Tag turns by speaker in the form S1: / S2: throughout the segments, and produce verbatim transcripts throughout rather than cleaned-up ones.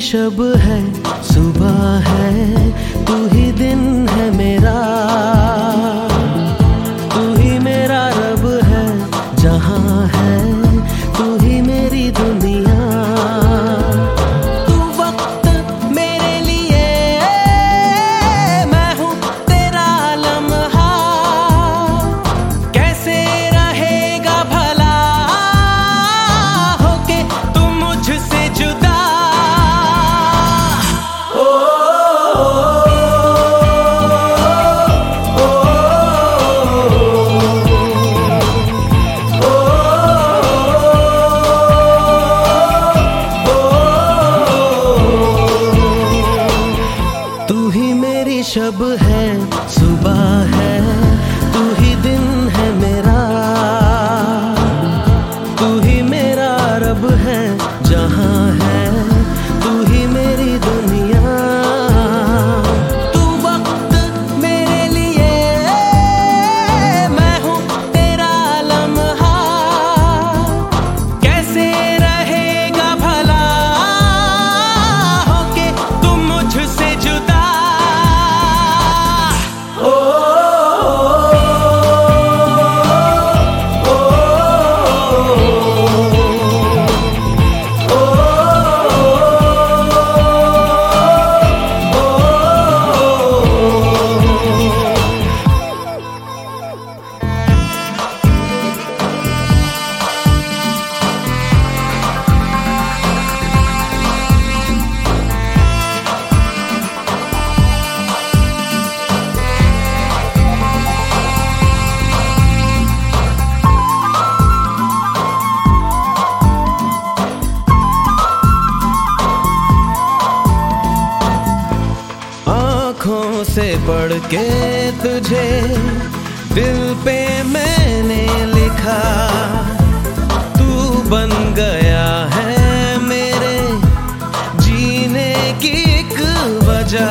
S1: शब है, सुबह है, तू ही दिन है मेरा, तू ही मेरा रब है, जहां है तू ही मेरी दुनिया। तू वक्त मेरे लिए, मैं हूँ तेरा लम्हा, कैसे रहेगा भला होके तू मुझसे जुदा। शब है, सुबह है, तू ही दिन है मेरा, तू ही मेरा रब है, जहां है तू ही मेरी दुनिया। तू वक्त मेरे लिए, मैं हूँ तेरा लम्हा, कैसे रहेगा भला होके तुम मुझसे जुदा। आँखों से पढ़ के तुझे दिल पे मैंने लिखा, तू बन गया है मेरे जीने की एक वजह।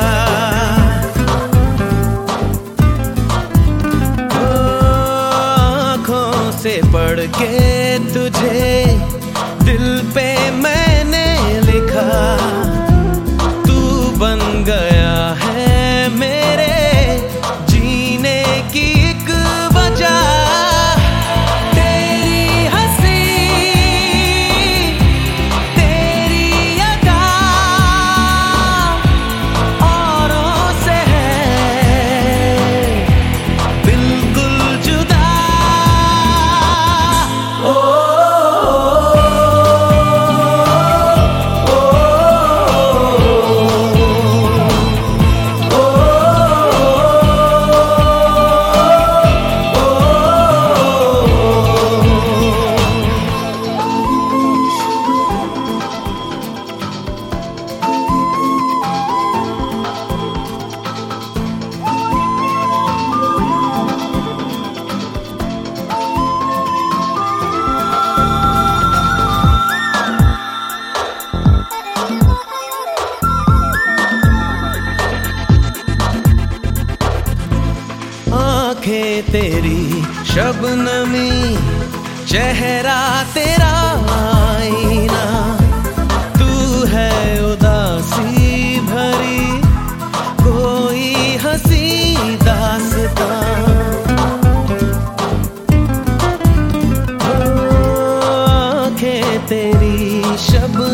S1: आँखों से पढ़ के तुझे दिल पे मैंने लिखा, तू बन गया है मेरे जीने की एक वजह। तेरी हंसी, तेरी अदा औरों से है बिल्कुल जुदा। ओ आँखें तेरी शबनमी, चेहरा तेरा आईना, तू है उदासी भरी कोई हंसी दास्तां। आँखें तेरी शब